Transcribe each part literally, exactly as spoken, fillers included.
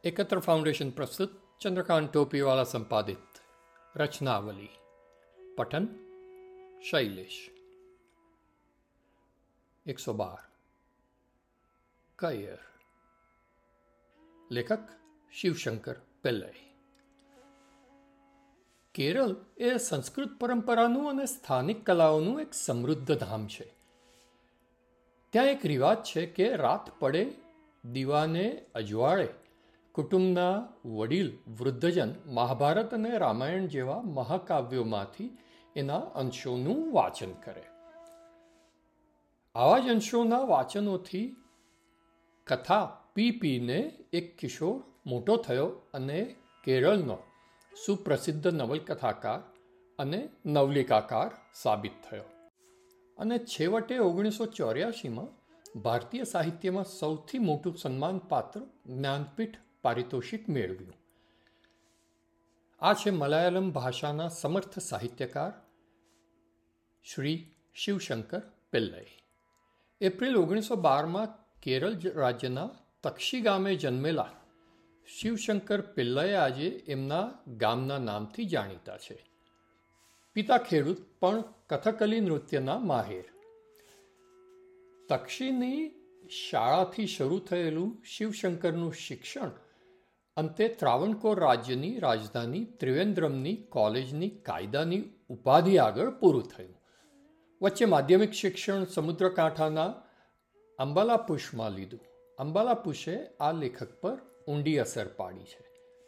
एकत्र फाउंडेशन प्रस्तुत चंद्रकांत टोपीवाला संपादित रचनावली। पठन शैलेश। एक सौ बार। कयर। लेखक શિવશંકર પિલ્લઈ। કેરળ એ સંસ્કૃત પરંપરાનું અને સ્થાનિક કલાઓનું એક સમૃદ્ધ ધામ છે। ત્યાં એક રિવાજ છે કે રાત પડે દીવાને અજવાળે કુટુંબના વડીલ વૃદ્ધજન મહાભારત અને રામાયણ જેવા મહાકાવ્યોમાંથી એના અંશોનું વાચન કરે। આવા જ અંશોના વાચનોથી કથા પી પીને એક કિશોર મોટો થયો અને કેરળનો સુપ્રસિદ્ધ નવલકથાકાર અને નવલિકાકાર સાબિત થયો અને છેવટે ઓગણીસો ચોર્યાસીમાં ભારતીય સાહિત્યમાં સૌથી મોટું સન્માનપાત્ર જ્ઞાનપીઠ પારિતોષિક મેળવ્યું। આ છે મલયાલમ ભાષાના સમર્થ સાહિત્યકાર શ્રી શિવશંકર પિલ્લઈ। એપ્રિલ ઓગણીસો બારમાં કેરળ રાજ્યના તક્ષી ગામે જન્મેલા શિવશંકર પિલ્લઈ આજે એમના ગામના નામથી જાણીતા છે। પિતા ખેડૂત પણ કથકલી નૃત્યના માહેર। તક્ષીની શાળાથી શરૂ થયેલું શિવશંકરનું શિક્ષણ અંતે ત્રાવણકોર રાજ્યની રાજધાની ત્રિવેન્દ્રમની કોલેજની કાયદાની ઉપાધિ આગળ પૂરું થયું। વચ્ચે માધ્યમિક શિક્ષણ સમુદ્રકાંઠાના અંબાલાપુશમાં લીધું। અંબાલાપુશે આ લેખક પર ઊંડી અસર પાડી છે।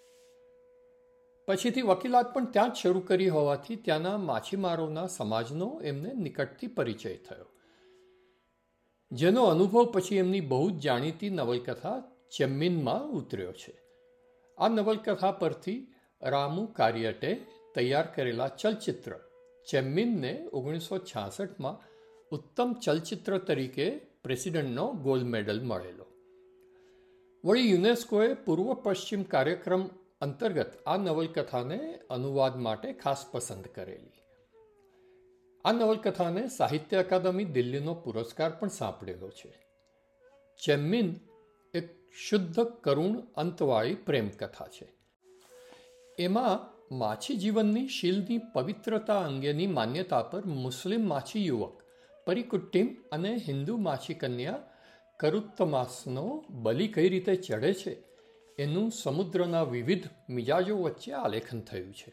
પછીથી વકીલાત પણ ત્યાં જ શરૂ કરી હોવાથી ત્યાંના માછીમારોના સમાજનો એમને નિકટથી પરિચય થયો, જેનો અનુભવ પછી એમની બહુ જ જાણીતી નવલકથા ચેમ્મીનમાં ઉતર્યો છે। આ નવલકથા પરથી રામુ કાર્યટે તૈયાર કરેલા ચલચિત્ર ચેમ્મીનને ઓગણીસો છાસઠમાં ઉત્તમ ચલચિત્ર તરીકે પ્રેસિડેન્ટનો ગોલ્ડ મેડલ મળેલો। વળી યુનેસ્કોએ પૂર્વ પશ્ચિમ કાર્યક્રમ અંતર્ગત આ નવલકથાને અનુવાદ માટે ખાસ પસંદ કરેલી। આ નવલકથાને સાહિત્ય અકાદમી દિલ્હીનો પુરસ્કાર પણ સાંપડેલો છે। ચેમ્મીન એક શુદ્ધ કરુણ અંતવાળી પ્રેમકથા છે। એમાં માછી જીવનની શીલની પવિત્રતા અંગેની માન્યતા પર મુસ્લિમ માછી યુવક પરિકુટ્ટીમ અને હિન્દુ માછી કન્યા કરુત્તમાસનો બલિ કઈ રીતે ચઢે છે એનું સમુદ્રના વિવિધ મિજાજો વચ્ચે આલેખન થયું છે।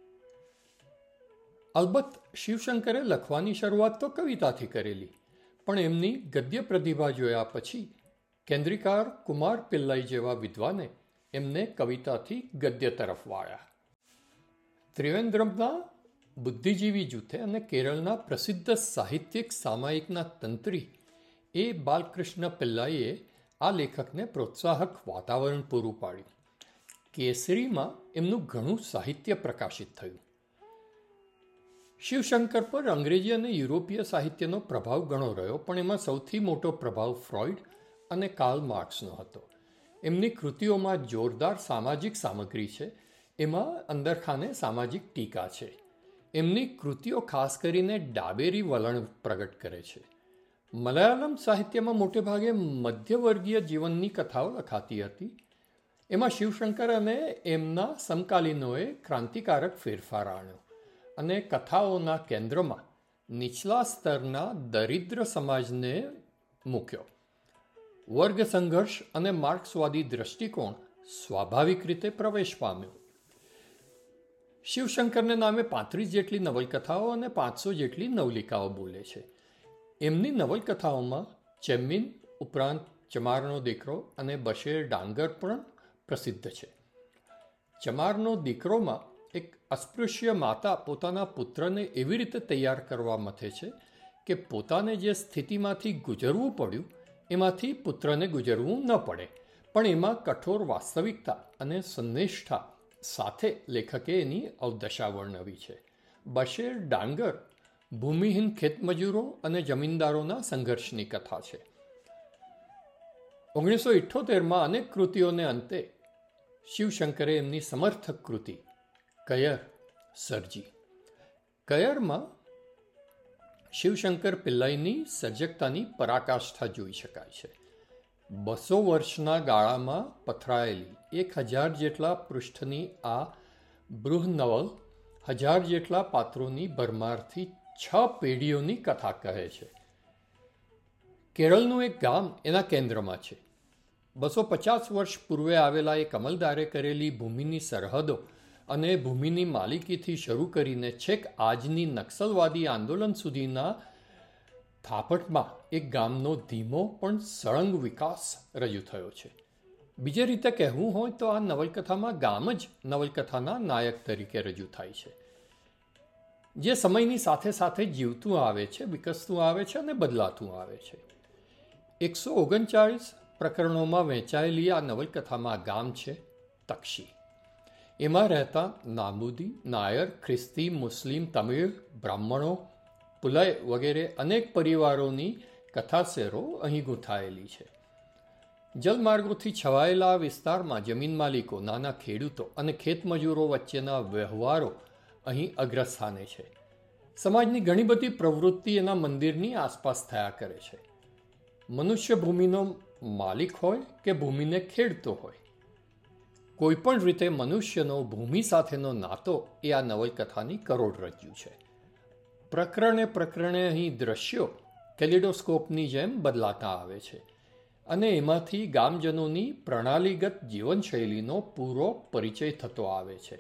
અલબત્ત શિવશંકરે લખવાની શરૂઆત તો કવિતાથી કરેલી, પણ એમની ગદ્ય પ્રતિભા જોયા પછી કેન્દ્રિકાર કુમાર પિલ્લઈ જેવા વિદ્વાને એમને કવિતાથી ગદ્ય તરફ વાળ્યા। ત્રિવેન્દ્રમના બુદ્ધિજીવી જૂથે અને કેરળના પ્રસિદ્ધ સાહિત્યિક સામાયિકના તંત્રી એ બાલકૃષ્ણ પિલ્લાઈએ આ લેખકને પ્રોત્સાહક વાતાવરણ પૂરું પાડ્યું। કેસરીમાં એમનું ઘણું સાહિત્ય પ્રકાશિત થયું। શિવશંકર પર અંગ્રેજી અને યુરોપીય સાહિત્યનો પ્રભાવ ઘણો રહ્યો, પણ એમાં સૌથી મોટો પ્રભાવ ફ્રોઇડ અને કાર્લ માર્ક્સનો હતો। એમની કૃતિઓમાં જોરદાર સામાજિક સામગ્રી છે, એમાં અંદરખાને સામાજિક ટીકા છે। એમની કૃતિઓ ખાસ કરીને ડાબેરી વલણ પ્રગટ કરે છે। મલયાલમ સાહિત્યમાં મોટે ભાગે મધ્યવર્ગીય જીવનની કથાઓ લખાતી હતી। એમાં શિવશંકર અને એમના સમકાલીનોએ ક્રાંતિકારક ફેરફાર આણ્યો અને કથાઓના કેન્દ્રમાં નીચલા સ્તરના દરિદ્ર સમાજને મૂક્યો। વર્ગ સંઘર્ષ અને માર્ક્સવાદી દ્રષ્ટિકોણ સ્વાભાવિક રીતે પ્રવેશ પામ્યો। શિવશંકરને નામે પાંત્રીસ જેટલી નવલકથાઓ અને પાંચસો જેટલી નવલિકાઓ બોલે છે। એમની નવલકથાઓમાં ચેમ્મીન ઉપરાંત ચમારનો દીકરો અને બશેર ડાંગર પણ પ્રસિદ્ધ છે। ચમારનો દીકરોમાં એક અસ્પૃશ્ય માતા પોતાના પુત્રને એવી રીતે તૈયાર કરવા મથે છે કે પોતાને જે સ્થિતિમાંથી ગુજરવું પડ્યું એમાંથી પુત્રને ગુજરવું ન પડે, પણ એમાં કઠોર વાસ્તવિકતા અને સંનિષ્ઠા સાથે લેખકે એની અવદશા વર્ણવી છે। બશેર ડાંગર ભૂમિહીન ખેતમજૂરો અને જમીનદારોના સંઘર્ષની કથા છે। ઓગણીસો ઇઠ્ઠોતેરમાં અનેક કૃતિઓને અંતે શિવશંકરે એમની સમર્થક કૃતિ કયર સર્જી। કયરમાં શિવશંકર પિલ્લઈની સર્જકતાની પરાકાષ્ઠા જોઈ શકાય છે। બસો વર્ષના ગાળામાં પથરાયેલી એક હજાર જેટલા પૃષ્ઠની આ બૃહનવલ હજાર જેટલા પાત્રોની ભરમારથી છ પેઢીઓની કથા કહે છે. કેરળનું એક ગામ એના કેન્દ્રમાં છે. બસો પચાસ વર્ષ પૂર્વે આવેલા એક અમલદારે કરેલી ભૂમિની સરહદો અને ભૂમિની માલિકીથી શરૂ કરીને છેક આજની નક્સલવાદી આંદોલન સુધીના થાપટમાં એક ગામનો ધીમો પણ સળંગ વિકાસ રજૂ થયો છે. બીજી રીતે કહેવું હોય તો આ નવલકથામાં ગામ જ નવલકથાના નાયક તરીકે રજૂ થાય છે, જે સમયની સાથે સાથે જીવતું આવે છે, વિકસતું આવે છે અને બદલાતું આવે છે. એકસો ઓગણચાળીસ પ્રકરણોમાં વહેંચાયેલી આ નવલકથામાં ગામ છે તક્ષી. એમાં રહેતા નાબૂદી, નાયર, ખ્રિસ્તી, મુસ્લિમ, તમિળ, બ્રાહ્મણો, પુલય વગેરે અનેક પરિવારોની કથાસેરો અહીં ગૂંથાયેલી છે. જલમાર્ગોથી છવાયેલા આ વિસ્તારમાં જમીન માલિકો, નાના ખેડૂતો અને ખેતમજૂરો વચ્ચેના વ્યવહારો અહીં અગ્રસ્થાને છે. સમાજની ઘણી બધી પ્રવૃત્તિ એના મંદિરની આસપાસ થયા કરે છે. મનુષ્ય ભૂમિનો માલિક હોય કે ભૂમિને ખેડતો હોય, કોઈ પણ રીતે મનુષ્યનો ભૂમિ સાથેનો નાતો એ આ નવલકથાની કરોડરજ્જુ છે. પ્રકરણે પ્રકરણે અહીં દ્રશ્યો કેલિડોસ્કોપની જેમ બદલાતા આવે છે અને એમાંથી ગામજનોની પ્રણાલીગત જીવનશૈલીનો પૂરો પરિચય થતો આવે છે.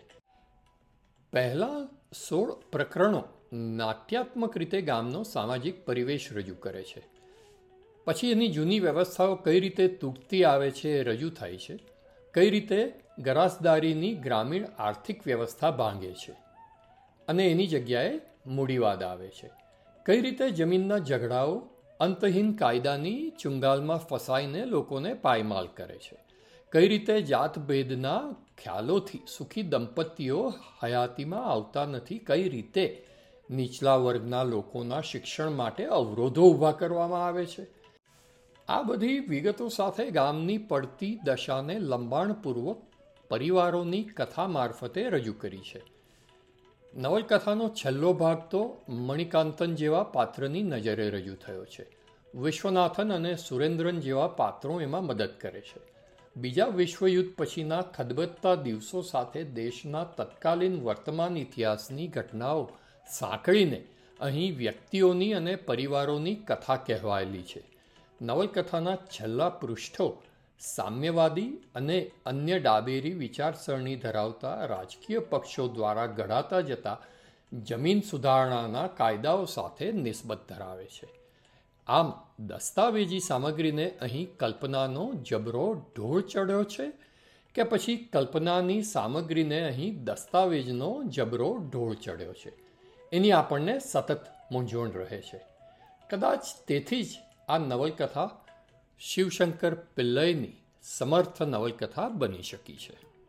પહેલાં સોળ પ્રકરણો નાટ્યાત્મક રીતે ગામનો સામાજિક પરિવેશ રજૂ કરે છે. પછી એની જૂની વ્યવસ્થાઓ કઈ રીતે તૂટતી આવે છે એ રજૂ થાય છે. કઈ રીતે ગરાસદારીની ગ્રામીણ આર્થિક વ્યવસ્થા ભાંગે છે અને એની જગ્યાએ મૂડીવાદ આવે છે. કઈ રીતે જમીનના ઝઘડાઓ અંતહીન કાયદાની ચુંગાલમાં ફસાઈને લોકોને પાયમાલ કરે છે. કઈ રીતે જાતભેદના ખ્યાલોથી સુખી દંપતીઓ હયાતીમાં આવતા નથી. કઈ રીતે નીચલા વર્ગના લોકોના શિક્ષણ માટે અવરોધો ઊભા કરવામાં આવે છે. આ બધી વિગતો સાથે ગામની પડતી દશાને લંબાણપૂર્વક પરિવારોની કથા મારફતે રજૂ કરી છે. નવલકથાનો છેલ્લો ભાગ તો મણિકાંતન જેવા પાત્રની નજરે રજૂ થયો છે. વિશ્વનાથન અને સુરેન્દ્રન જેવા પાત્રો એમાં મદદ કરે છે. બીજા વિશ્વયુદ્ધ પછીના ખદબદતા દિવસો સાથે દેશના તત્કાલીન વર્તમાન ઇતિહાસની ઘટનાઓ સાંકળીને અહીં વ્યક્તિઓની અને પરિવારોની કથા કહેવાયેલી છે. નવલકથાના છેલ્લા પૃષ્ઠો સામ્યવાદી અને અન્ય ડાબેરી વિચારસરણી ધરાવતા રાજકીય પક્ષો દ્વારા ઘડાતા જતા જમીન સુધારણાના કાયદાઓ સાથે નિસ્બત ધરાવે છે. આમ દસ્તાવેજી સામગ્રીને અહીં કલ્પનાનો જબરો ઢોળ ચડ્યો છે કે પછી કલ્પનાની સામગ્રીને અહીં દસ્તાવેજનો જબરો ઢોળ ચડ્યો છે, એની આપણને સતત મૂંઝવણ રહે છે. કદાચ તેથી જ આ નવલકથા શિવશંકર પિલ્લઈની સમર્થ નવલકથા બની શકી છે.